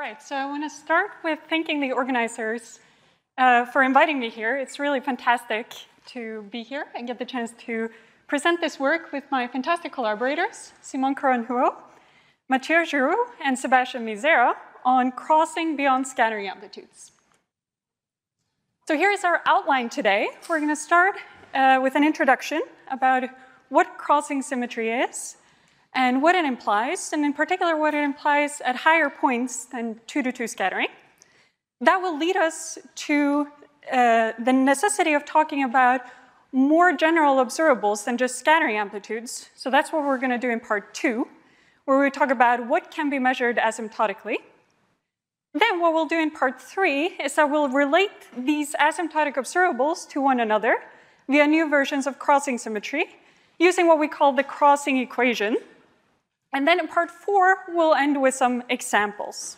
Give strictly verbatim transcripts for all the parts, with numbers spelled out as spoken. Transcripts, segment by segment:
right, so I want to start with thanking the organizers uh, for inviting me here. It's really fantastic to be here and get the chance to present this work with my fantastic collaborators, Simon Cohen-Huot, Mathieu Giroux, and Sebastian Misera on crossing beyond scattering amplitudes. So here's our outline today. We're going to start uh, with an introduction about what crossing symmetry is and what it implies, and in particular what it implies at higher points than two to two scattering. That will lead us to uh, the necessity of talking about more general observables than just scattering amplitudes. So that's what we're going to do in part two, where we talk about what can be measured asymptotically. Then what we'll do in part three is that we'll relate these asymptotic observables to one another via new versions of crossing symmetry, using what we call the crossing equation. And then in part four, we'll end with some examples.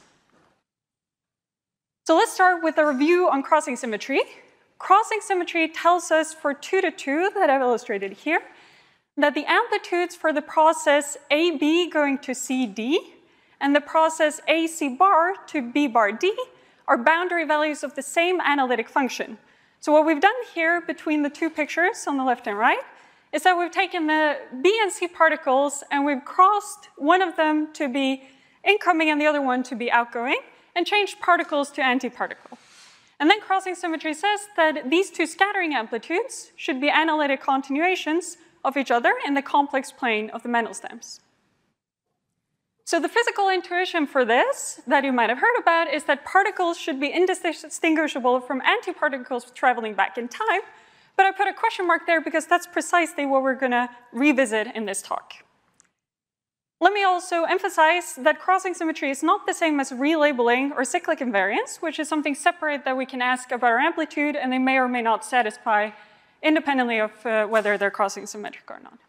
So let's start with a review on crossing symmetry. Crossing symmetry tells us for two to two that I've illustrated here, that the amplitudes for the process A B going to C D and the process A C bar to B bar D are boundary values of the same analytic function. So what we've done here between the two pictures on the left and right is that we've taken the B and C particles and we've crossed one of them to be incoming and the other one to be outgoing and changed particles to antiparticle. And then crossing symmetry says that these two scattering amplitudes should be analytic continuations of each other in the complex plane of the Mandelstam's. So the physical intuition for this that you might have heard about is that particles should be indistinguishable from antiparticles traveling back in time. But I put a question mark there because that's precisely what we're going to revisit in this talk. Let me also emphasize that crossing symmetry is not the same as relabeling or cyclic invariance, which is something separate that we can ask about our amplitude, and they may or may not satisfy independently of uh, whether they're crossing symmetric or not.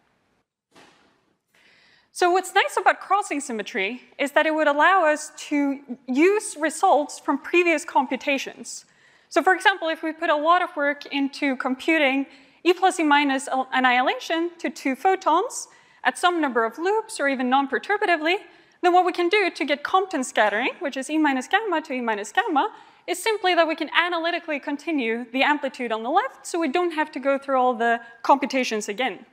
So what's nice about crossing symmetry is that it would allow us to use results from previous computations. So for example, if we put a lot of work into computing E plus E minus annihilation to two photons at some number of loops or even non-perturbatively, then what we can do to get Compton scattering, which is E minus gamma to E minus gamma, is simply that we can analytically continue the amplitude on the left so we don't have to go through all the computations again.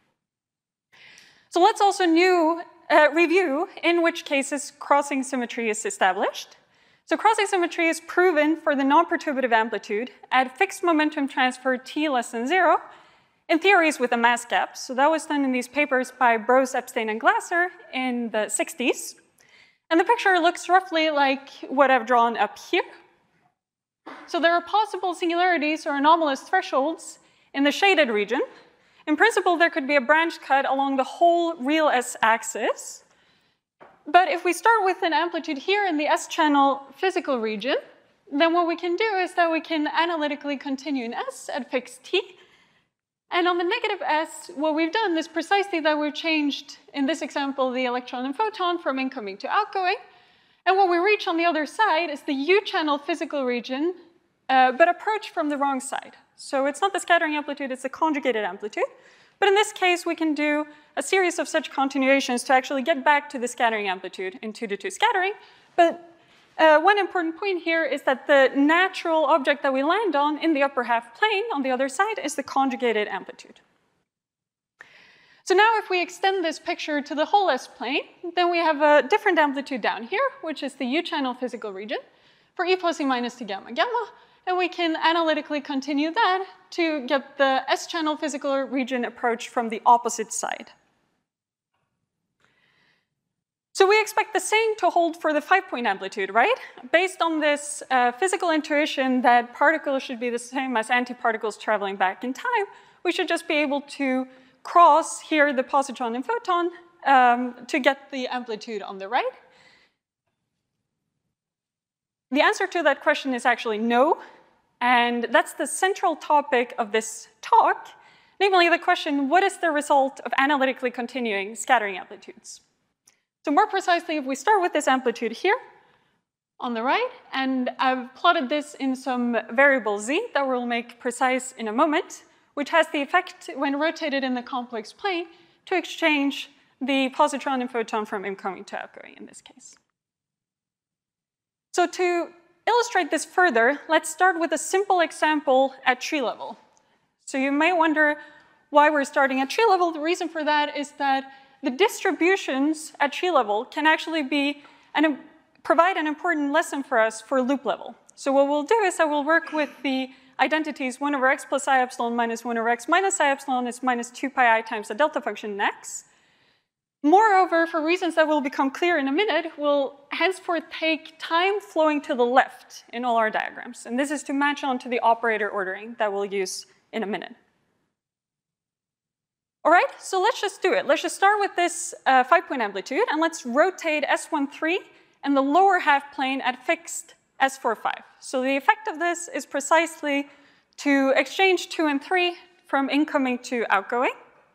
So let's also new, uh, review in which cases crossing symmetry is established. So crossing symmetry is proven for the non-perturbative amplitude at fixed momentum transfer t less than zero in theories with a mass gap. So that was done in these papers by Brose, Epstein, and Glasser in the sixties. And the picture looks roughly like what I've drawn up here. So there are possible singularities or anomalous thresholds in the shaded region. In principle, there could be a branch cut along the whole real S-axis. But if we start with an amplitude here in the S-channel physical region, then what we can do is that we can analytically continue in S at fixed t. And on the negative S, what we've done is precisely that we've changed, in this example, the electron and photon from incoming to outgoing. And what we reach on the other side is the U-channel physical region, uh, but approached from the wrong side. So it's not the scattering amplitude, it's the conjugated amplitude. But in this case, we can do a series of such continuations to actually get back to the scattering amplitude in two to two scattering. But uh, one important point here is that the natural object that we land on in the upper half plane on the other side is the conjugated amplitude. So now if we extend this picture to the whole S-plane, then we have a different amplitude down here, which is the U-channel physical region for E plus E minus to gamma gamma. And we can analytically continue that to get the S-channel physical region approach from the opposite side. So we expect the same to hold for the five-point amplitude, right? Based on this uh, physical intuition that particles should be the same as antiparticles traveling back in time, we should just be able to cross here the positron and photon um, to get the amplitude on the right. The answer to that question is actually no. And that's the central topic of this talk, namely the question, what is the result of analytically continuing scattering amplitudes? So more precisely, if we start with this amplitude here on the right, and I've plotted this in some variable z that we'll make precise in a moment, which has the effect, when rotated in the complex plane, to exchange the positron and photon from incoming to outgoing in this case. So to illustrate this further, let's start with a simple example at tree level. So you may wonder why we're starting at tree level. The reason for that is that the distributions at tree level can actually be and provide an important lesson for us for loop level. So what we'll do is that we'll work with the identities one over x plus I epsilon minus one over x minus I epsilon is minus two pi I times the delta function in x. Moreover, for reasons that will become clear in a minute, we'll henceforth take time flowing to the left in all our diagrams. And this is to match on to the operator ordering that we'll use in a minute. All right, so let's just do it. Let's just start with this uh, five-point amplitude, and let's rotate S one three and the lower half plane at fixed S four five. So the effect of this is precisely to exchange two and three from incoming to outgoing.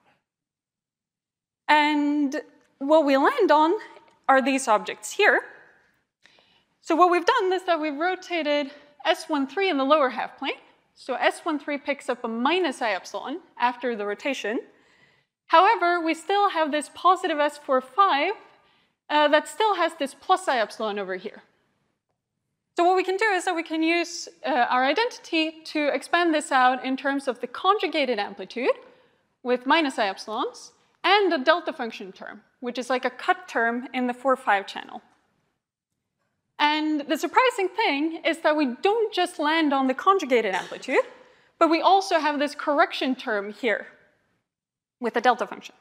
And what we land on are these objects here. So what we've done is that we've rotated S one three in the lower half plane. So S one three picks up a minus I epsilon after the rotation. However, we still have this positive S four five uh, that still has this plus I epsilon over here. So what we can do is that we can use uh, our identity to expand this out in terms of the conjugated amplitude with minus I epsilons, and a delta function term, which is like a cut term in the four five channel. And the surprising thing is that we don't just land on the conjugated amplitude, but we also have this correction term here with a delta function.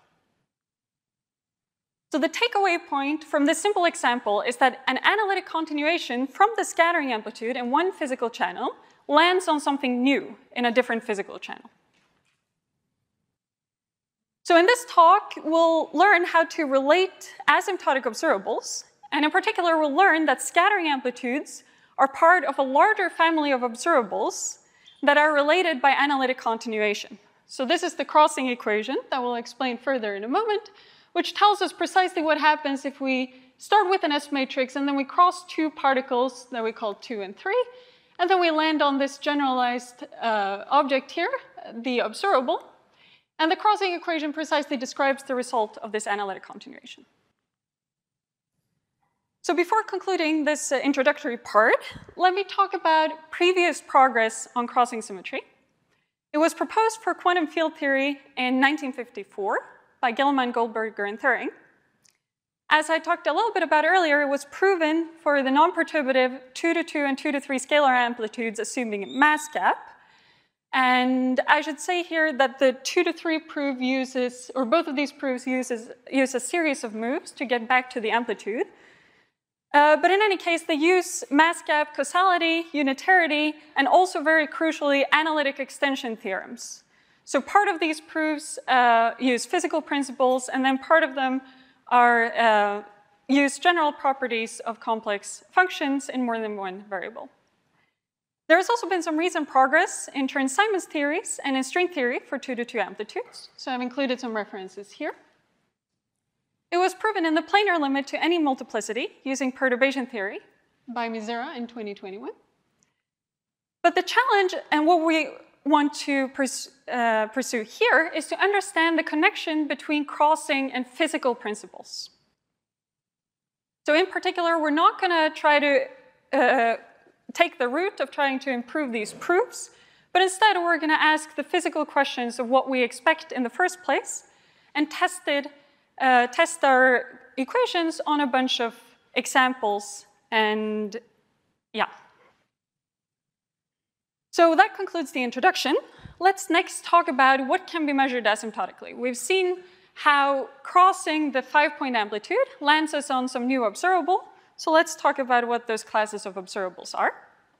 So the takeaway point from this simple example is that an analytic continuation from the scattering amplitude in one physical channel lands on something new in a different physical channel. So in this talk, we'll learn how to relate asymptotic observables, and in particular, we'll learn that scattering amplitudes are part of a larger family of observables that are related by analytic continuation. So this is the crossing equation that we'll explain further in a moment, which tells us precisely what happens if we start with an S matrix and then we cross two particles that we call two and three, and then we land on this generalized uh, object here, the observable. And the crossing equation precisely describes the result of this analytic continuation. So before concluding this uh, introductory part, let me talk about previous progress on crossing symmetry. It was proposed for quantum field theory in nineteen fifty-four by Gell-Mann, Goldberger, and Thirring. As I talked a little bit about earlier, it was proven for the non-perturbative two to two and two to three scalar amplitudes assuming a mass gap. And I should say here that the two to three proof uses, or both of these proofs uses, use a series of moves to get back to the amplitude. Uh, but in any case, they use mass gap causality, unitarity, and also very crucially, analytic extension theorems. So part of these proofs uh, use physical principles, and then part of them are uh, use general properties of complex functions in more than one variable. There has also been some recent progress in Chern-Simons theories and in string theory for two to two amplitudes. So I've included some references here. It was proven in the planar limit to any multiplicity using perturbation theory by Mizera in twenty twenty-one. But the challenge and what we want to pers uh, pursue here is to understand the connection between crossing and physical principles. So in particular, we're not going to try to uh, take the route of trying to improve these proofs, but instead we're going to ask the physical questions of what we expect in the first place and test, it, uh, test our equations on a bunch of examples, and yeah. So that concludes the introduction. Let's next talk about what can be measured asymptotically. We've seen how crossing the five-point amplitude lands us on some new observable. So let's talk about what those classes of observables are.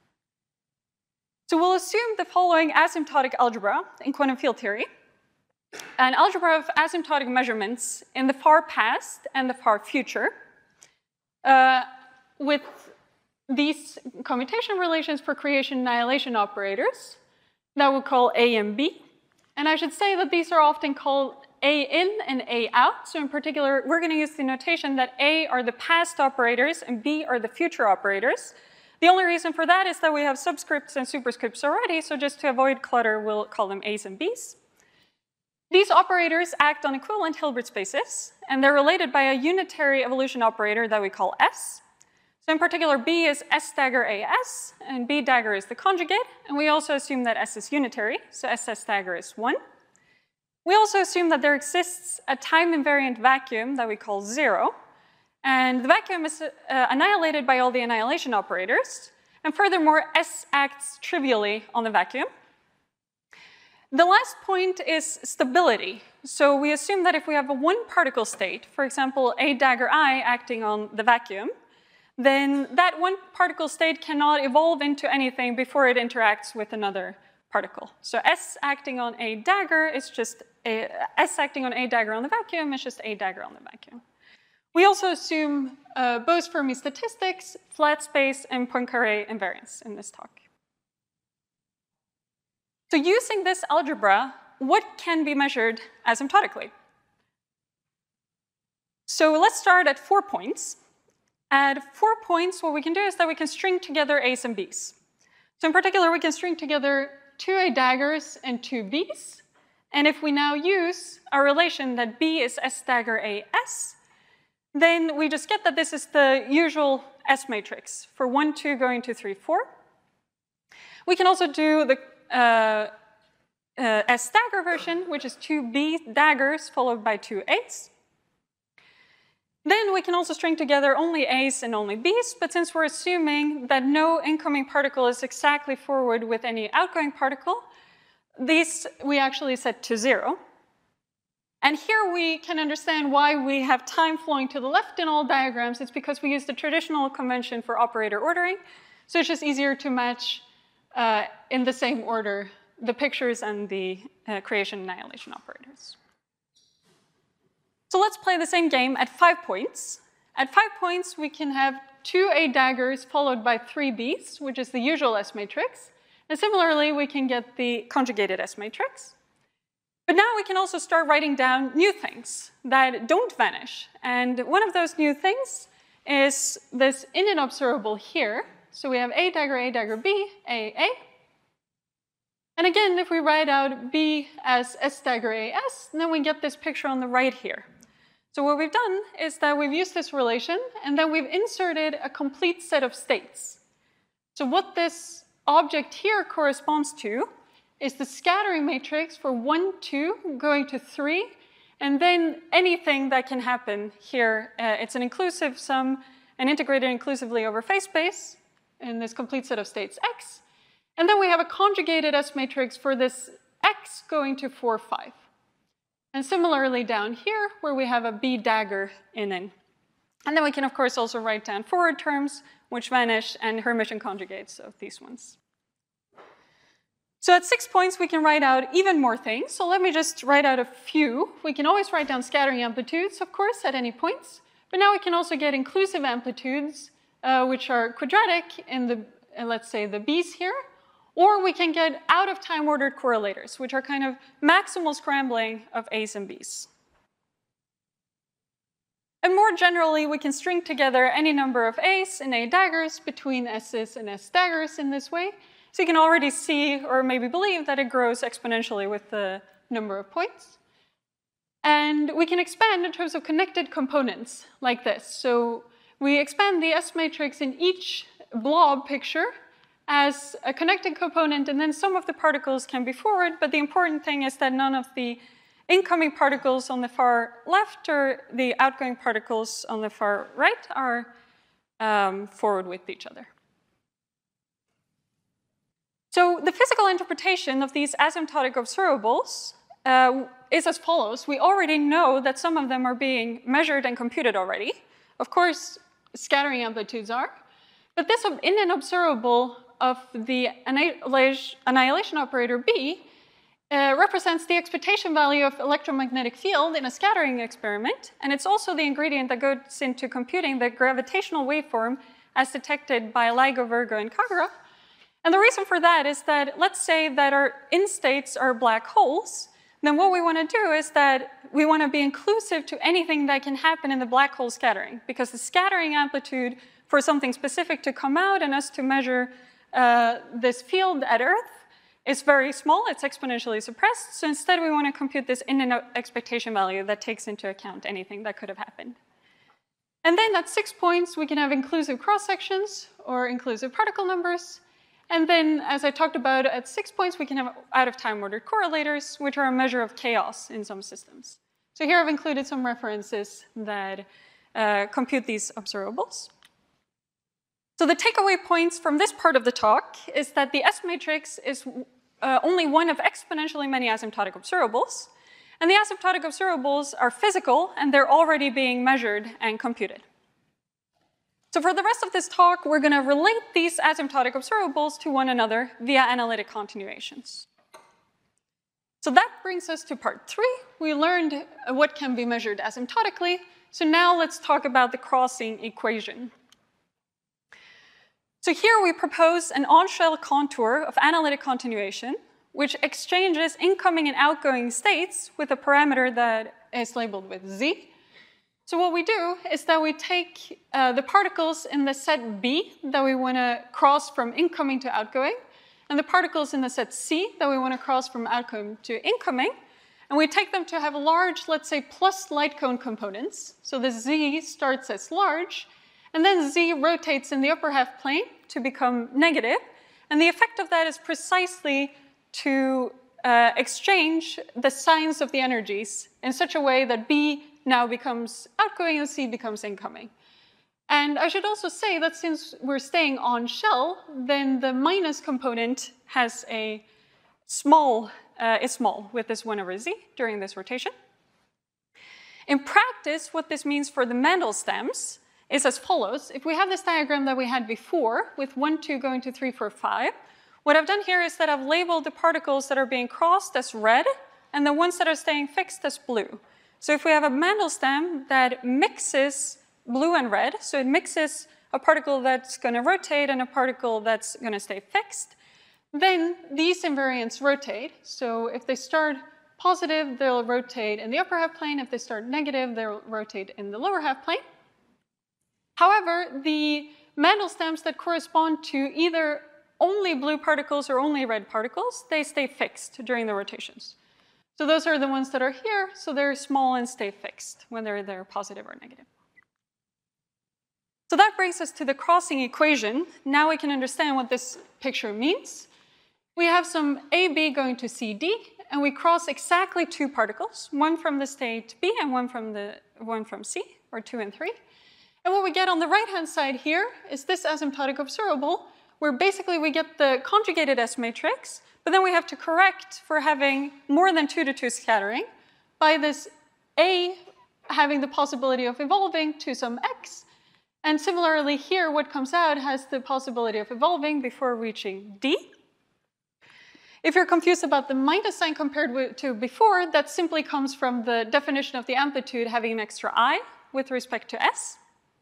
So we'll assume the following asymptotic algebra in quantum field theory: an algebra of asymptotic measurements in the far past and the far future, uh, with these commutation relations for creation annihilation operators that we'll call A and B. And I should say that these are often called A in and A out. So in particular, we're going to use the notation that A are the past operators and B are the future operators. The only reason for that is that we have subscripts and superscripts already, so just to avoid clutter, we'll call them A's and B's. These operators act on equivalent Hilbert spaces, and they're related by a unitary evolution operator that we call S. So in particular, B is S dagger A S, and B dagger is the conjugate, and we also assume that S is unitary, so S S dagger is one. We also assume that there exists a time-invariant vacuum that we call zero, and the vacuum is uh, annihilated by all the annihilation operators, and furthermore, S acts trivially on the vacuum. The last point is stability. So we assume that if we have a one-particle state, for example, A dagger I acting on the vacuum, then that one particle state cannot evolve into anything before it interacts with another particle. So S acting on A dagger is just a, S acting on A dagger on the vacuum is just A dagger on the vacuum. We also assume uh, Bose-Fermi statistics, flat space, and Poincaré invariance in this talk. So using this algebra, what can be measured asymptotically? So let's start at four points. At four points, what we can do is that we can string together A's and B's. So in particular, we can string together two A daggers and two B's. And if we now use our relation that B is S dagger A S, then we just get that this is the usual S matrix for one, two going to three, four. We can also do the uh, uh, S dagger version, which is two B daggers followed by two A's. Then we can also string together only A's and only B's, but since we're assuming that no incoming particle is exactly forward with any outgoing particle, these we actually set to zero. And here we can understand why we have time flowing to the left in all diagrams. It's because we use the traditional convention for operator ordering, so it's just easier to match uh, in the same order the pictures and the uh, creation annihilation operators. So let's play the same game at five points. At five points, we can have two A daggers followed by three B's, which is the usual S matrix. And similarly, we can get the conjugated S matrix. But now we can also start writing down new things that don't vanish. And one of those new things is this init observable here. So we have A dagger, A dagger, B, A, A. And again, if we write out B as S dagger A S, then we get this picture on the right here. So what we've done is that we've used this relation, and then we've inserted a complete set of states. So what this object here corresponds to is the scattering matrix for one, two, going to three, and then anything that can happen here. Uh, it's an inclusive sum and integrated inclusively over phase space in this complete set of states X. And then we have a conjugated S matrix for this X going to four, five. And similarly down here, where we have a B dagger in N. And then we can, of course, also write down forward terms, which vanish, and Hermitian conjugates of these ones. So at six points, we can write out even more things. So let me just write out a few. We can always write down scattering amplitudes, of course, at any points. But now we can also get inclusive amplitudes, uh, which are quadratic in the, uh, let's say, the B's here. Or we can get out-of-time ordered correlators, which are kind of maximal scrambling of A's and B's. And more generally, we can string together any number of A's and A daggers between S's and S daggers in this way. So you can already see, or maybe believe, that it grows exponentially with the number of points. And we can expand in terms of connected components like this. So we expand the S matrix in each blob picture as a connected component, and then some of the particles can be forward, but the important thing is that none of the incoming particles on the far left or the outgoing particles on the far right are um, forward with each other. So the physical interpretation of these asymptotic observables uh, is as follows. We already know that some of them are being measured and computed already. Of course, scattering amplitudes are. But this in an observable of the annihilation operator B uh, represents the expectation value of electromagnetic field in a scattering experiment, and it's also the ingredient that goes into computing the gravitational waveform as detected by LIGO, Virgo, and Kagura. And the reason for that is that, let's say that our instates are black holes, then what we want to do is that we want to be inclusive to anything that can happen in the black hole scattering, because the scattering amplitude for something specific to come out and us to measure uh, this field at Earth is very small, it's exponentially suppressed, so instead we want to compute this in an expectation value that takes into account anything that could have happened. And then at six points, we can have inclusive cross-sections or inclusive particle numbers. And then, as I talked about, at six points, we can have out-of-time ordered correlators, which are a measure of chaos in some systems. So here I've included some references that uh, compute these observables. So the takeaway points from this part of the talk is that the S matrix is uh, only one of exponentially many asymptotic observables. And the asymptotic observables are physical, and they're already being measured and computed. So for the rest of this talk, we're going to relate these asymptotic observables to one another via analytic continuations. So that brings us to part three. We learned what can be measured asymptotically. So now let's talk about the crossing equation. So here we propose an on-shell contour of analytic continuation, which exchanges incoming and outgoing states with a parameter that is labeled with z. So what we do is that we take uh, the particles in the set B that we want to cross from incoming to outgoing, and the particles in the set C that we want to cross from outgoing to incoming, and we take them to have large, let's say, plus light cone components. So the z starts as large, and then z rotates in the upper half plane to become negative, and the effect of that is precisely to uh, exchange the signs of the energies in such a way that B now becomes outgoing and C becomes incoming. And I should also say that since we're staying on shell, then the minus component has a small, uh, is small with this one over z during this rotation. In practice, what this means for the Mendel stems is as follows. If we have this diagram that we had before with one, two going to three, four, five, what I've done here is that I've labeled the particles that are being crossed as red and the ones that are staying fixed as blue. So if we have a Mendel stem that mixes blue and red, so it mixes a particle that's going to rotate and a particle that's going to stay fixed, then these invariants rotate. So if they start positive, they'll rotate in the upper half plane. If they start negative, they'll rotate in the lower half plane. However, the Mendel stems that correspond to either only blue particles or only red particles, they stay fixed during the rotations. So those are the ones that are here, so they're small and stay fixed, whether they're positive or negative. So that brings us to the crossing equation. Now we can understand what this picture means. We have some A B going to C D, and we cross exactly two particles, one from the state B and one from, the, one from C, or two and three. And what we get on the right-hand side here is this asymptotic observable, where basically we get the conjugated S matrix, but then we have to correct for having more than two to two scattering by this A having the possibility of evolving to some X. And similarly here, what comes out has the possibility of evolving before reaching D. If you're confused about the minus sign compared with, to before, that simply comes from the definition of the amplitude having an extra I with respect to S.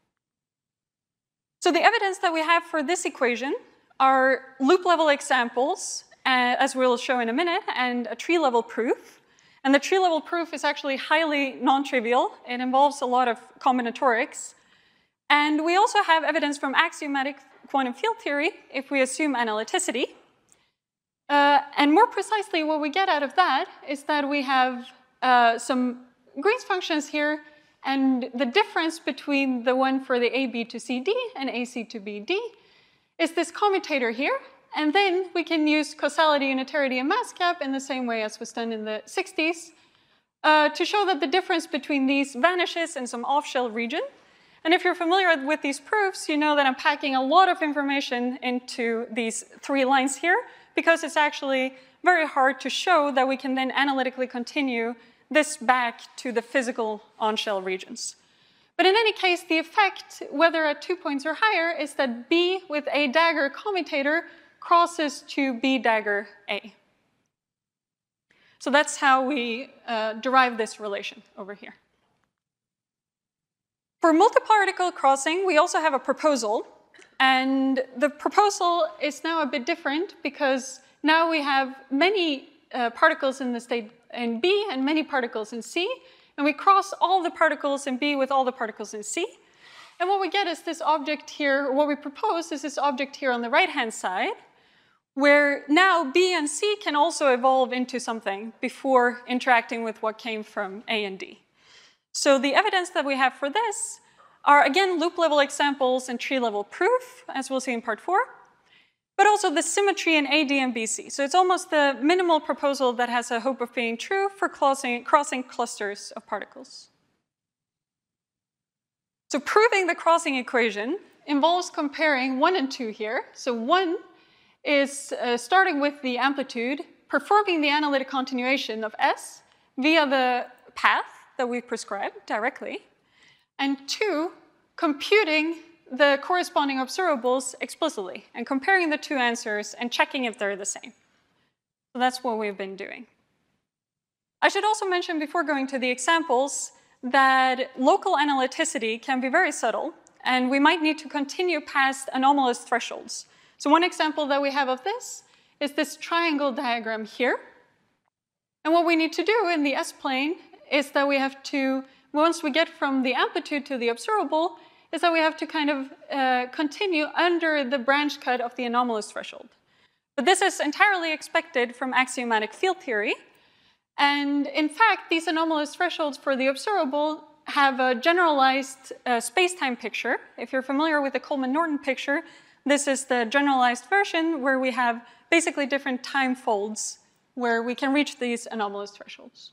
So the evidence that we have for this equation are loop-level examples, uh, as we'll show in a minute, and a tree-level proof. And the tree-level proof is actually highly non-trivial. It involves a lot of combinatorics. And we also have evidence from axiomatic quantum field theory if we assume analyticity. Uh, and more precisely, what we get out of that is that we have uh, some Green's functions here, and the difference between the one for the A B to C D and A C to B D is this commutator here. And then we can use causality, unitarity, and mass gap in the same way as was done in the sixties uh, to show that the difference between these vanishes in some off-shell region. And if you're familiar with these proofs, you know that I'm packing a lot of information into these three lines here, because it's actually very hard to show that we can then analytically continue this back to the physical on-shell regions. But in any case, the effect, whether at two points or higher, is that B with A dagger commutator crosses to B dagger A. So that's how we uh, derive this relation over here. For multiparticle crossing, we also have a proposal. And the proposal is now a bit different because now we have many uh, particles in the state in B and many particles in C. And we cross all the particles in B with all the particles in C. And what we get is this object here, or what we propose is this object here on the right-hand side, where now B and C can also evolve into something before interacting with what came from A and D. So the evidence that we have for this are, again, loop-level examples and tree-level proof, as we'll see in part four, but also the symmetry in A D and B C. So it's almost the minimal proposal that has a hope of being true for crossing, crossing clusters of particles. So proving the crossing equation involves comparing one and two here. So one is uh, starting with the amplitude, performing the analytic continuation of S via the path that we prescribed directly, and two, computing the corresponding observables explicitly and comparing the two answers and checking if they're the same. So that's what we've been doing. I should also mention before going to the examples that local analyticity can be very subtle, and we might need to continue past anomalous thresholds. So one example that we have of this is this triangle diagram here. And what we need to do in the S-plane is that we have to, once we get from the amplitude to the observable, is that we have to kind of uh, continue under the branch cut of the anomalous threshold. But this is entirely expected from axiomatic field theory. And in fact, these anomalous thresholds for the observable have a generalized uh, space-time picture. If you're familiar with the Coleman-Norton picture, this is the generalized version where we have basically different time folds where we can reach these anomalous thresholds.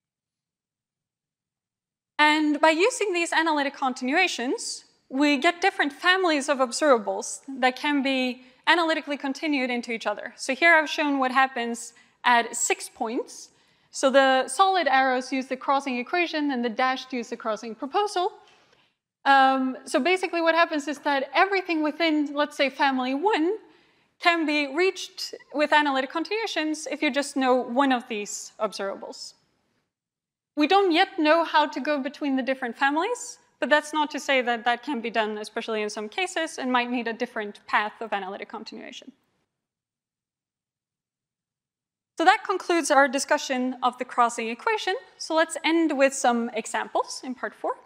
And by using these analytic continuations, we get different families of observables that can be analytically continued into each other. So here I've shown what happens at six points. So the solid arrows use the crossing equation and the dashed use the crossing proposal. Um, so basically what happens is that everything within, let's say, family one can be reached with analytic continuations if you just know one of these observables. We don't yet know how to go between the different families, but that's not to say that that can be done, especially in some cases, and might need a different path of analytic continuation. So that concludes our discussion of the crossing equation. So let's end with some examples in part four.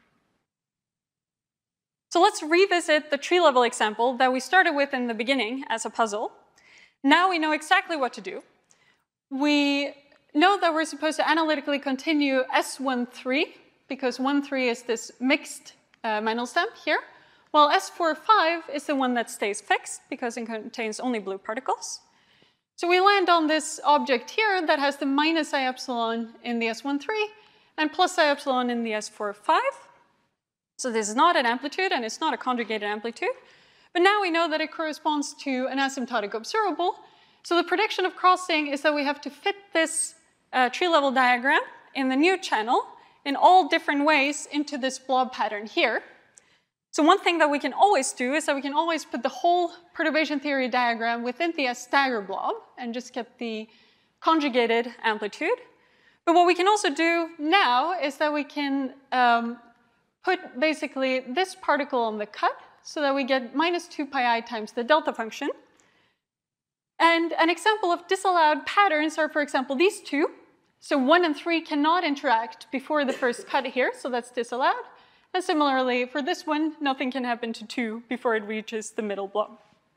So let's revisit the tree-level example that we started with in the beginning as a puzzle. Now we know exactly what to do. We know that we're supposed to analytically continue S one three, because one three is this mixed uh, Mandelstam here, while S four five is the one that stays fixed, because it contains only blue particles. So we land on this object here that has the minus I epsilon in the S one three and plus I epsilon in the S four five. So this is not an amplitude, and it's not a conjugated amplitude. But now we know that it corresponds to an asymptotic observable. So the prediction of crossing is that we have to fit this uh, tree-level diagram in the new channel in all different ways into this blob pattern here. So one thing that we can always do is that we can always put the whole perturbation theory diagram within the S-stagger blob and just get the conjugated amplitude. But what we can also do now is that we can um, put basically this particle on the cut so that we get minus two pi I times the delta function. And an example of disallowed patterns are, for example, these two. So one and three cannot interact before the first cut here, so that's disallowed. And similarly, for this one, nothing can happen to two before it reaches the middle blob.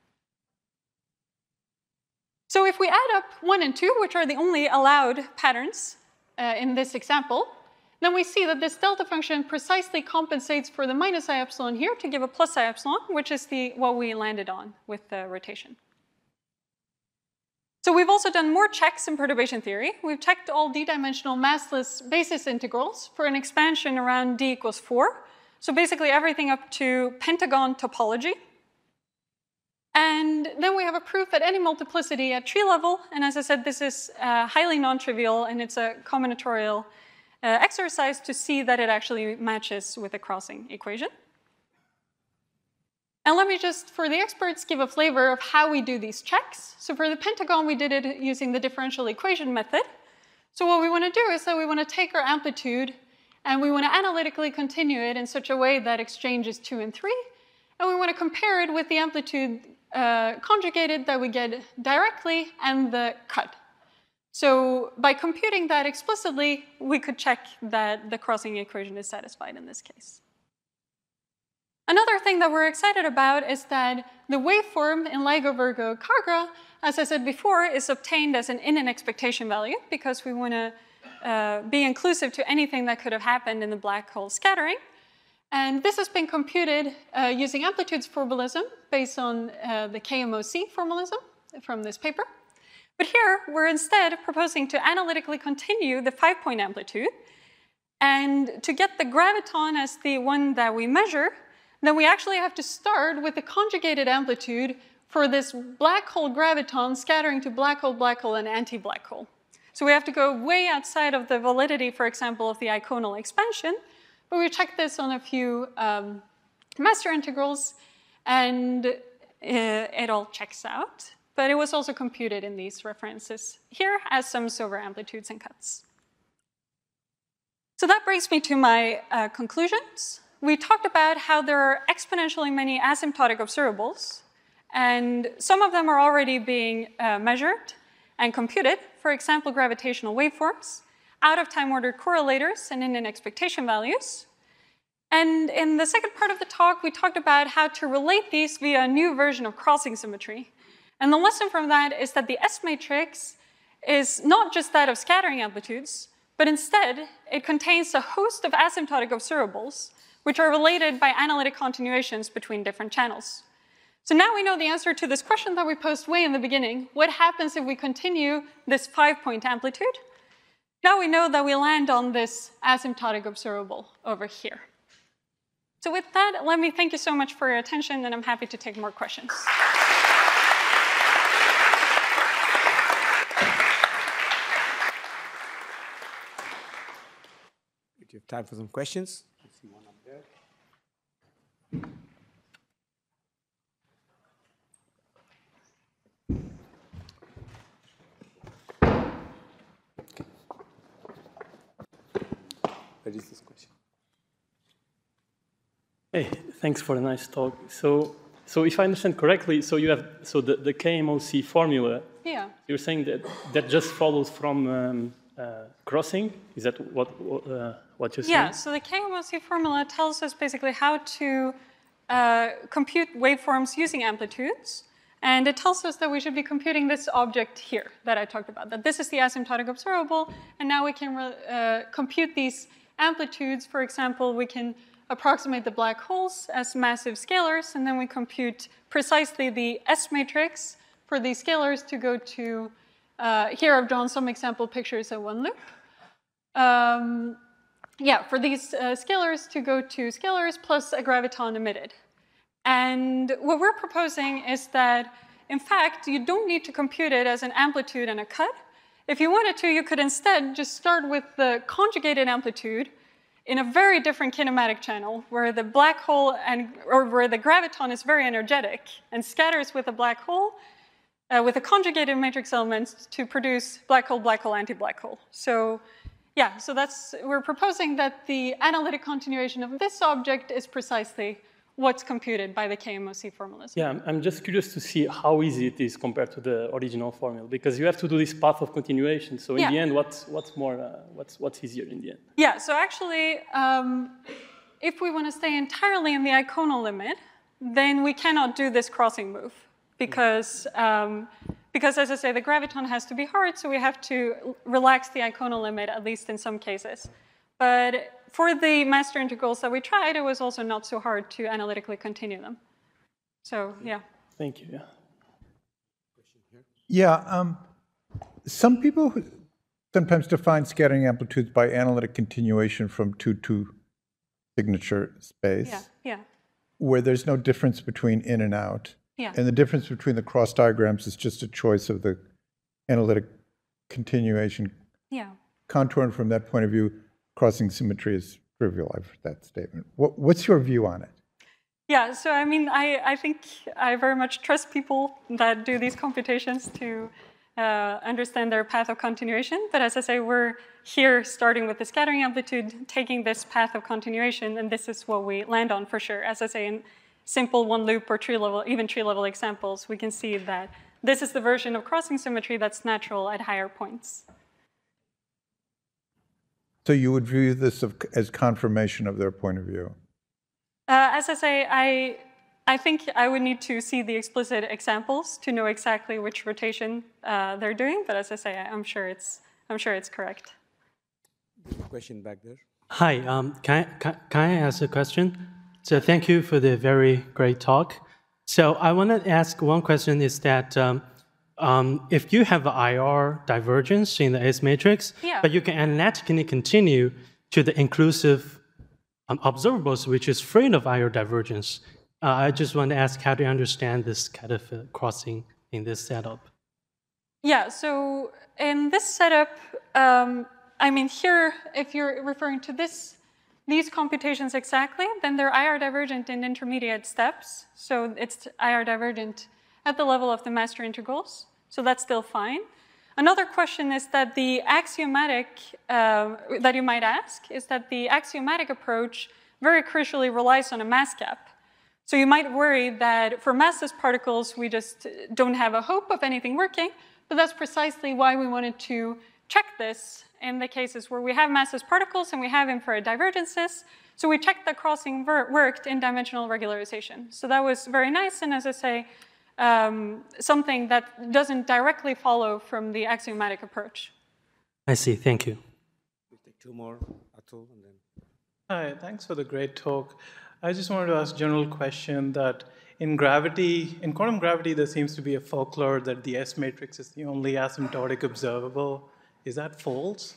So if we add up one and two, which are the only allowed patterns uh, in this example, then we see that this delta function precisely compensates for the minus I epsilon here to give a plus I epsilon, which is the, what we landed on with the rotation. So we've also done more checks in perturbation theory. We've checked all d-dimensional massless basis integrals for an expansion around d equals four. So basically everything up to pentagon topology. And then we have a proof at any multiplicity at tree level. And as I said, this is uh, highly non-trivial, and it's a combinatorial Uh, exercise to see that it actually matches with the crossing equation. And let me just, for the experts, give a flavor of how we do these checks. So for the pentagon, we did it using the differential equation method. So what we want to do is that we want to take our amplitude and we want to analytically continue it in such a way that exchanges two and three. And we want to compare it with the amplitude uh, conjugated that we get directly and the cut. So by computing that explicitly, we could check that the crossing equation is satisfied in this case. Another thing that we're excited about is that the waveform in LIGO, Virgo, Cagra, as I said before, is obtained as an in an expectation value because we want to uh, be inclusive to anything that could have happened in the black hole scattering. And this has been computed uh, using amplitudes formalism based on uh, the K M O C formalism from this paper. But here, we're instead proposing to analytically continue the five-point amplitude. And to get the graviton as the one that we measure, then we actually have to start with the conjugated amplitude for this black hole graviton scattering to black hole, black hole, and anti-black hole. So we have to go way outside of the validity, for example, of the iconal expansion. But we checked this on a few um, master integrals, and uh, it all checks out. But it was also computed in these references here as sums over amplitudes and cuts. So that brings me to my uh, conclusions. We talked about how there are exponentially many asymptotic observables, and some of them are already being uh, measured and computed, for example, gravitational waveforms, out-of-time ordered correlators, and in expectation values. And in the second part of the talk, we talked about how to relate these via a new version of crossing symmetry. And the lesson from that is that the S matrix is not just that of scattering amplitudes, but instead, it contains a host of asymptotic observables, which are related by analytic continuations between different channels. So now we know the answer to this question that we posed way in the beginning. What happens if we continue this five-point amplitude? Now we know that we land on this asymptotic observable over here. So with that, let me thank you so much for your attention, and I'm happy to take more questions. We have time for some questions. I see one up there. Okay. Where is this question? Hey, thanks for the nice talk. So, so if I understand correctly, so you have so the, the K M O C formula. Yeah. You're saying that that just follows from um, uh, crossing. Is that what uh, what you're saying? Yeah. So the K M O C formula tells us basically how to uh, compute waveforms using amplitudes, and it tells us that we should be computing this object here that I talked about. That this is the asymptotic observable, and now we can uh, compute these amplitudes. For example, we can approximate the black holes as massive scalars, and then we compute precisely the S matrix for these scalars to go to, uh, here I've drawn some example pictures of one loop. Um, yeah, for these uh, scalars to go to scalars plus a graviton emitted. And what we're proposing is that, in fact, you don't need to compute it as an amplitude and a cut. If you wanted to, you could instead just start with the conjugated amplitude in a very different kinematic channel where the black hole and, or where the graviton is very energetic and scatters with a black hole uh, with a conjugated matrix element to produce black hole, black hole, anti-black hole. So yeah, so that's, we're proposing that the analytic continuation of this object is precisely what's computed by the K M O C formalism. Yeah, I'm just curious to see how easy it is compared to the original formula, because you have to do this path of continuation. So in yeah. the end, what's what's more, uh, what's what's easier in the end? Yeah. So actually, um, if we want to stay entirely in the iconal limit, then we cannot do this crossing move, because um, because as I say, the graviton has to be hard, so we have to relax the iconal limit at least in some cases. But for the master integrals that we tried, it was also not so hard to analytically continue them. So, yeah. Thank you. Yeah. Yeah. Um, some people sometimes define scattering amplitudes by analytic continuation from two to signature space. Yeah. Yeah. Where there's no difference between in and out. Yeah. And the difference between the cross diagrams is just a choice of the analytic continuation. Yeah. Contouring from that point of view, crossing symmetry is trivial. I've heard that statement. What, what's your view on it? Yeah, so I mean, I, I think I very much trust people that do these computations to uh, understand their path of continuation. But as I say, we're here starting with the scattering amplitude, taking this path of continuation, and this is what we land on for sure. As I say, in simple one loop or tree level, even tree level examples, we can see that this is the version of crossing symmetry that's natural at higher points. So you would view this as confirmation of their point of view? Uh, as I say, I, I think I would need to see the explicit examples to know exactly which rotation uh, they're doing. But as I say, I'm sure it's, I'm sure it's correct. Question back there. Hi, um, can, I, can, can I ask a question? So thank you for the very great talk. So I want to ask one question is that um, um, if you have an I R divergence in the S matrix, Yeah. but you can analytically continue to the inclusive um, observables, which is free of I R divergence, uh, I just want to ask how do you understand this kind of uh, crossing in this setup? Yeah, so in this setup, um, I mean here, if you're referring to this, these computations exactly, then they're I R divergent in intermediate steps. So it's I R divergent at the level of the master integrals. So that's still fine. Another question is that the axiomatic, uh, that you might ask, is that the axiomatic approach very crucially relies on a mass gap. So you might worry that for massless particles, we just don't have a hope of anything working, but that's precisely why we wanted to check this in the cases where we have massless particles and we have infrared divergences. So we checked that crossing worked in dimensional regularization. So that was very nice, and as I say, um, something that doesn't directly follow from the axiomatic approach. I see, thank you. We'll take two more, Atul, and then. Hi, thanks for the great talk. I just wanted to ask a general question that in gravity, in quantum gravity, there seems to be a folklore that the S matrix is the only asymptotic observable. Is that false?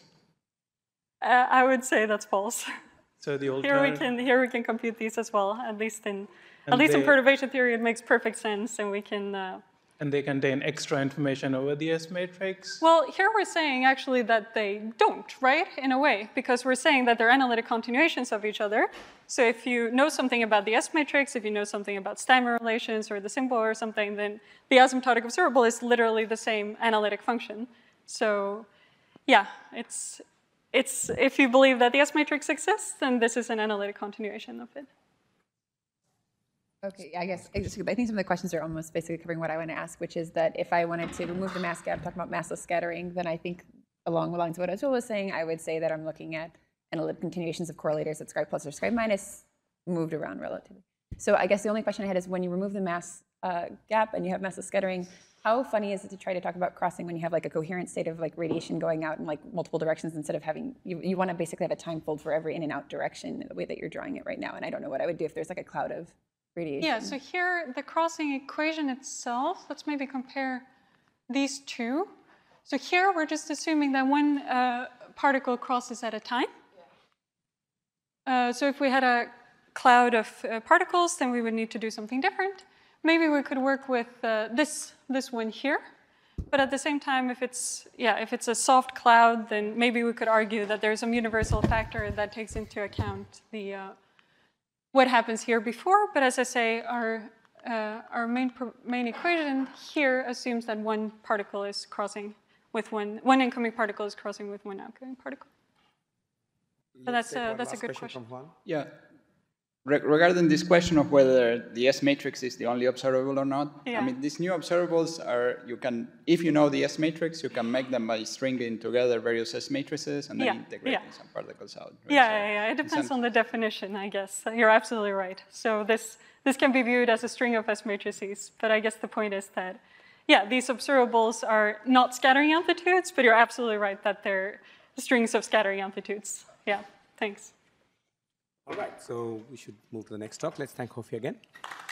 Uh, I would say that's false. So the Here we alternative, can here we can compute these as well. At least in And at least in they- perturbation theory, it makes perfect sense, and we can. Uh, and they contain extra information over the S matrix? well, here we're saying actually that they don't, right? In a way, because we're saying that they're analytic continuations of each other. So if you know something about the S matrix, if you know something about Steinmer relations or the symbol or something, then the asymptotic observable is literally the same analytic function. So, yeah, it's it's if you believe that the S matrix exists, then this is an analytic continuation of it. Okay, I guess I think some of the questions are almost basically covering what I want to ask, which is that if I wanted to remove the mass gap, talking about massless scattering, then I think along the lines of what Atul was saying, I would say that I'm looking at analytic continuations of correlators that scribe plus or scribe minus moved around relatively. So I guess the only question I had is when you remove the mass uh, gap and you have massless scattering, how funny is it to try to talk about crossing when you have like a coherent state of like radiation going out in like multiple directions instead of having, you, you want to basically have a time fold for every in and out direction the way that you're drawing it right now. And I don't know what I would do if there's like a cloud of radiation. Yeah, so here, the crossing equation itself, let's maybe compare these two. So here, we're just assuming that one uh, particle crosses at a time. Uh, so if we had a cloud of uh, particles, then we would need to do something different. Maybe we could work with uh, this, this one here. But at the same time, if it's, yeah, if it's a soft cloud, then maybe we could argue that there's some universal factor that takes into account the uh, what happens here before, but as I say, our, uh, our main, main equation here assumes that one particle is crossing with one, one incoming particle is crossing with one outgoing particle. So that's a, that's a good question. From Juan. Yeah. Re regarding this question of whether the S matrix is the only observable or not, Yeah. I mean, these new observables are, you can, if you know the S matrix, you can make them by stringing together various S matrices and then Yeah, integrating yeah. some particles out. Right? Yeah, So yeah, yeah, it in depends sense- on the definition, I guess. You're absolutely right. So this, this can be viewed as a string of S matrices, but I guess the point is that, yeah, these observables are not scattering amplitudes, but you're absolutely right that they're strings of scattering amplitudes. Yeah, thanks. All right, so we should move to the next talk. Let's thank Hofi again.